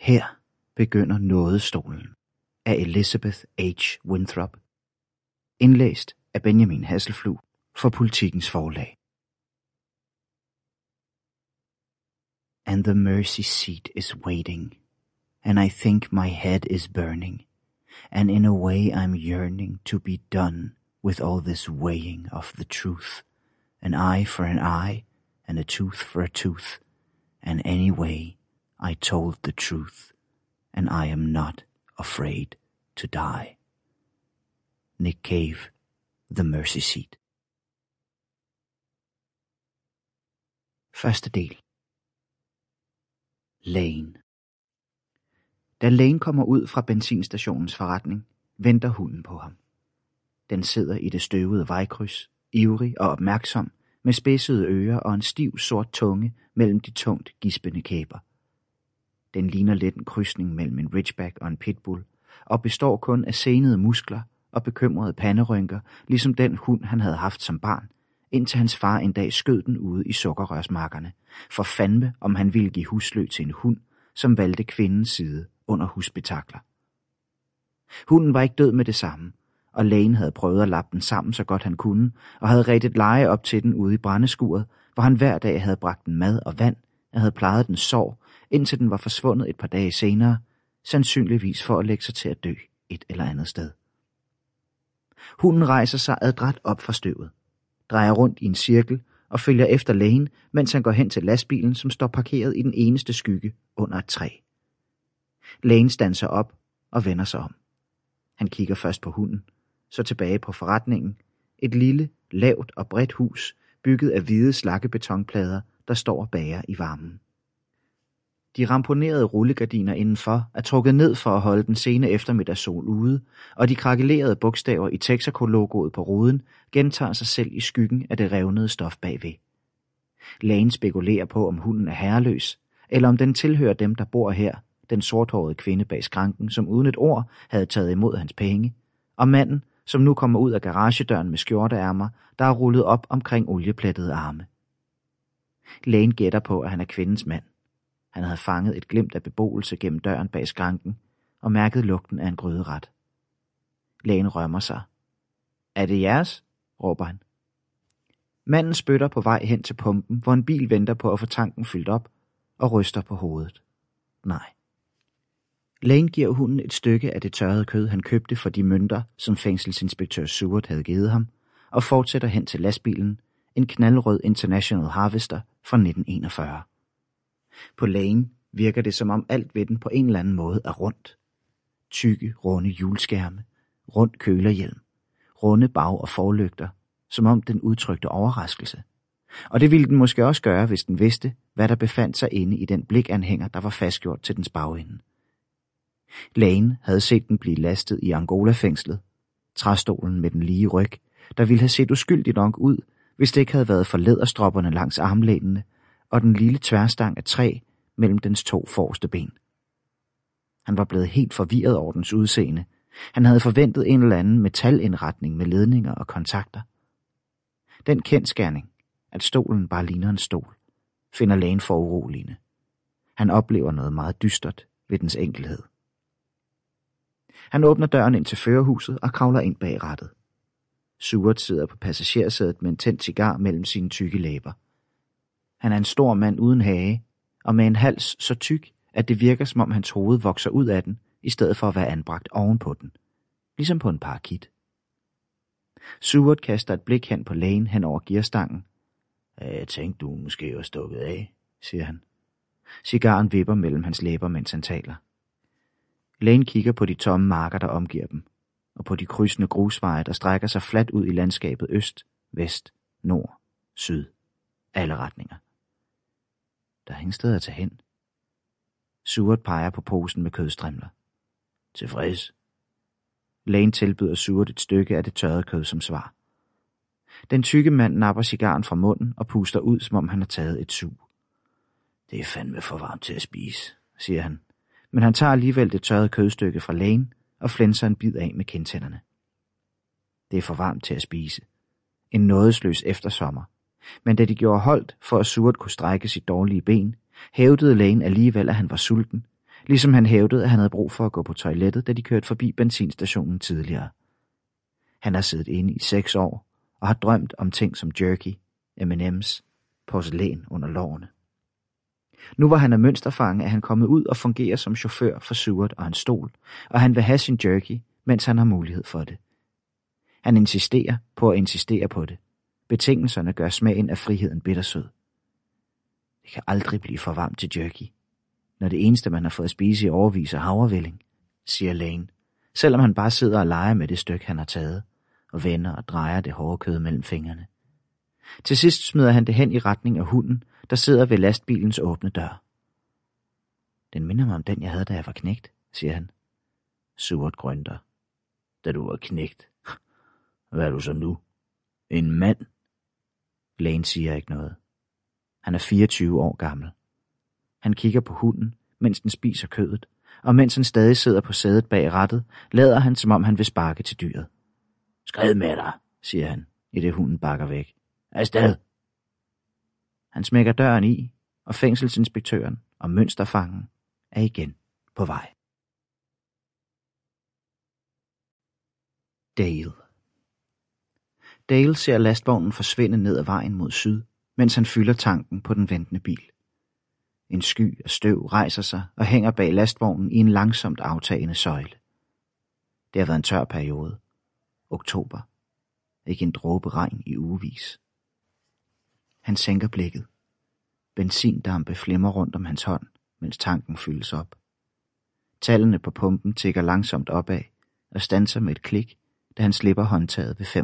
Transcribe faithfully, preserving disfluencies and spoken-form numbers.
Her begynder nådestolen af Elizabeth H. Winthrop. Indlæst af Benjamin Hasselflug for Politikens Forlag. And the mercy seat is waiting, and I think my head is burning, and in a way I'm yearning to be done with all this weighing of the truth, an eye for an eye, and a tooth for a tooth, and anyway I told the truth, and I am not afraid to die. Nick Cave, The Mercy Seat. Første del. Lane. Da Lane kommer ud fra benzinstationens forretning, venter hunden på ham. Den sidder i det støvede vejkryds, ivrig og opmærksom, med spidsede ører og en stiv sort tunge mellem de tungt gispende kæber. Den ligner lidt en krydsning mellem en ridgeback og en pitbull, og består kun af senede muskler og bekymrede panderynker, ligesom den hund, han havde haft som barn, indtil hans far en dag skød den ude i sukkerrørsmarkerne, for fandme, om han ville give huslø til en hund, som valgte kvindens side under husspektakler. Hunden var ikke død med det samme, og Lane havde prøvet at lappe den sammen så godt han kunne, og havde redt et leje op til den ude i brændeskuret, hvor han hver dag havde bragt den mad og vand, og havde plejet den sår, indtil den var forsvundet et par dage senere, sandsynligvis for at lægge sig til at dø et eller andet sted. Hunden rejser sig adræt op fra støvet, drejer rundt i en cirkel og følger efter Lane, mens han går hen til lastbilen, som står parkeret i den eneste skygge under et træ. Lane standser op og vender sig om. Han kigger først på hunden, så tilbage på forretningen, et lille, lavt og bredt hus, bygget af hvide slakkebetonplader, der står og bager i varmen. De ramponerede rullegardiner indenfor er trukket ned for at holde den sene eftermiddagssol ude, og de krakelerede bogstaver i Texaco-logoet på ruden gentager sig selv i skyggen af det revnede stof bagved. Lane spekulerer på, om hunden er herreløs, eller om den tilhører dem, der bor her, den sorthårede kvinde bag skranken, som uden et ord havde taget imod hans penge, og manden, som nu kommer ud af garagedøren med skjorteærmer, der er rullet op omkring olieplettede arme. Lane gætter på, at han er kvindens mand. Han havde fanget et glimt af beboelse gennem døren bag skranken og mærket lugten af en gryderet. Lane rømmer sig. Er det jeres? Råber han. Manden spytter på vej hen til pumpen, hvor en bil venter på at få tanken fyldt op, og ryster på hovedet. Nej. Lane giver hunden et stykke af det tørrede kød, han købte for de mønter, som fængselsinspektør Seward havde givet ham, og fortsætter hen til lastbilen, en knaldrød International Harvester fra nitten enogfyrre. På Lane virker det, som om alt ved den på en eller anden måde er rundt. Tykke, runde hjulskærme, rund kølerhjelm, runde bag- og forlygter, som om den udtrykte overraskelse. Og det ville den måske også gøre, hvis den vidste, hvad der befandt sig inde i den blikanhænger, der var fastgjort til dens bagende. Lane havde set den blive lastet i Angola-fængslet, træstolen med den lige ryg, der ville have set uskyldigt nok ud, hvis det ikke havde været for læderstropperne langs armlænene og den lille tværstang af træ mellem dens to forreste ben. Han var blevet helt forvirret over dens udseende. Han havde forventet en eller anden metalindretning med ledninger og kontakter. Den kendsgerning, at stolen bare ligner en stol, finder Lane for uroligende. Han oplever noget meget dystert ved dens enkelhed. Han åbner døren ind til førerhuset og kravler ind bag rattet. Seward sidder på passagersædet med en tændt cigar mellem sine tykke læber. Han er en stor mand uden hage, og med en hals så tyk, at det virker, som om hans hoved vokser ud af den, i stedet for at være anbragt ovenpå den, ligesom på en parakit. Seward kaster et blik hen på Lane hen over gearstangen. Jeg tænkte, du måske var stukket af, siger han. Cigaren vipper mellem hans læber, mens han taler. Lane kigger på de tomme marker, der omgiver dem, og på de krydsende grusveje, der strækker sig fladt ud i landskabet øst, vest, nord, syd, alle retninger. Der er ingen sted at tage hen. Seward peger på posen med kødstrimler. Tilfreds. Lane tilbyder Seward et stykke af det tørrede kød som svar. Den tykke mand napper cigaren fra munden og puster ud, som om han har taget et sug. Det er fandme for varmt til at spise, siger han, men han tager alligevel det tørrede kødstykke fra Lane og flænser en bid af med kindtænderne. Det er for varmt til at spise. En nådesløs eftersommer. Men da de gjorde holdt for at Seward kunne strække sit dårlige ben, hævdede Lane alligevel, at han var sulten, Ligesom han hævdede, at han havde brug for at gå på toilettet, da de kørte forbi benzinstationen tidligere. Han har siddet inde i seks år og har drømt om ting som jerky, M and M's, porcelæn under lårene. Nu hvor han er mønsterfange, er han kommet ud og fungerer som chauffør for Seward og hans stol, og han vil have sin jerky, mens han har mulighed for det. Han insisterer på at insistere på det. Betingelserne gør smagen af friheden bittersød. Det kan aldrig blive for varmt til jerky, når det eneste, man har fået at spise i årevis er havrevælling, siger Lane, selvom han bare sidder og leger med det stykke, han har taget, og vender og drejer det hårde kød mellem fingrene. Til sidst smider han det hen i retning af hunden, der sidder ved lastbilens åbne dør. Den minder mig om den, jeg havde, da jeg var knægt, siger han. Seward grønter. Da du var knægt. Hvad er du så nu? En mand? Lane siger ikke noget. Han er fireogtyve år gammel. Han kigger på hunden, mens den spiser kødet, og mens han stadig sidder på sædet bag rattet, lader han, som om han vil sparke til dyret. Skrid med dig, siger han, i det hunden bakker væk. Afsted! Han smækker døren i, og fængselsinspektøren og mønsterfangen er igen på vej. Dale. Dale ser lastvognen forsvinde ned ad vejen mod syd, mens han fylder tanken på den ventende bil. En sky af støv rejser sig og hænger bag lastvognen i en langsomt aftagende søjle. Det har været en tør periode. Oktober. Ikke en dråbe regn i ugevis. Han sænker blikket. Benzindampe flimrer rundt om hans hånd, mens tanken fyldes op. Tallene på pumpen tikker langsomt opad og standser med et klik, da han slipper håndtaget ved fem